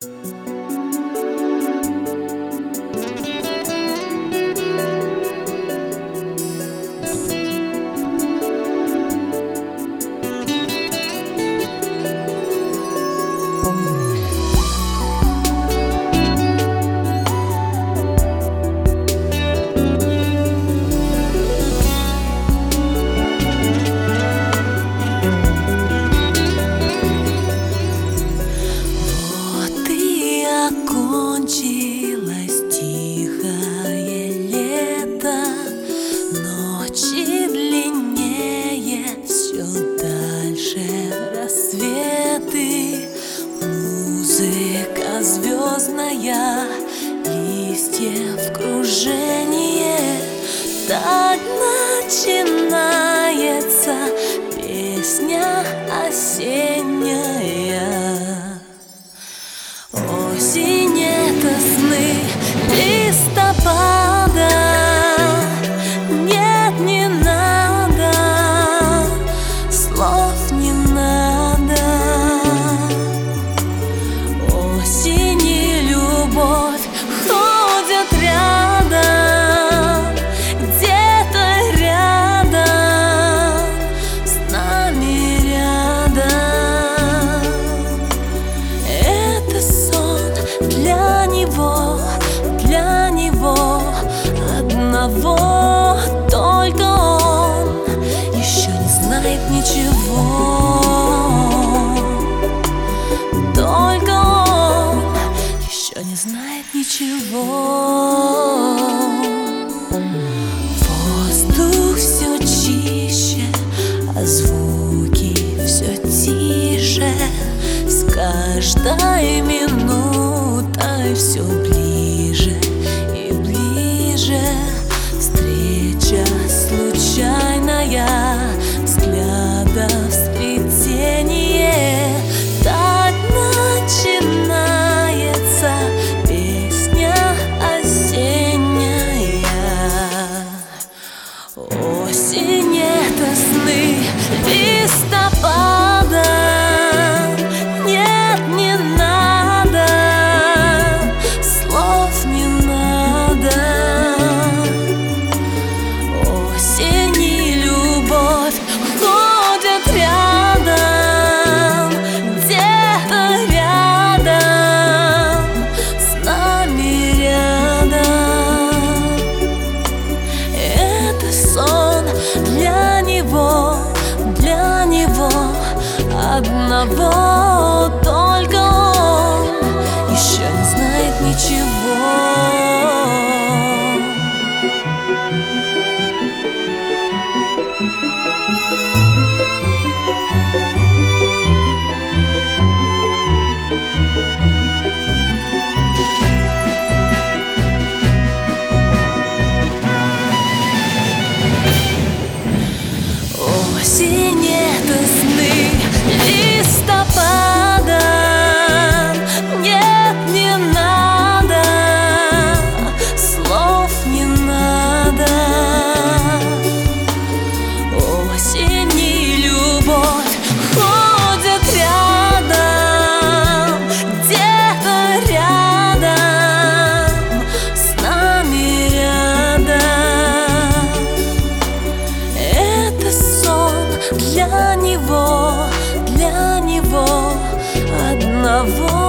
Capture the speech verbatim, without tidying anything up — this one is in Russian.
Кончилось тихое лето, ночи длиннее, все дальше рассветы. Музыка звездная, листьев кружение. Так начинается песня осенняя. Осень — это сны листопада. Нет, не надо, слов не надо. Осень и любовь ходят рядом, где-то рядом, с нами рядом. Это сон для него, для него одного. Только он еще не знает ничего. Только он еще не знает ничего. Воздух все чище, а звуки все тише. С каждой минутой все ближе и ближе. Встреча случайная, взглядов сплетение. Так начинается песня осенняя. Осень — это сны листопада. Нет, не надо, слов не надо. Осень и любовь ходят рядом, где-то рядом, с нами рядом. Это сон для него, для него одного. Только он еще не знает ничего. Осень — это сны листопада. Нет, не надо, слов не надо. Осень и любовь ходят рядом, где-то рядом, с нами рядом. Это сон для него, для него одного.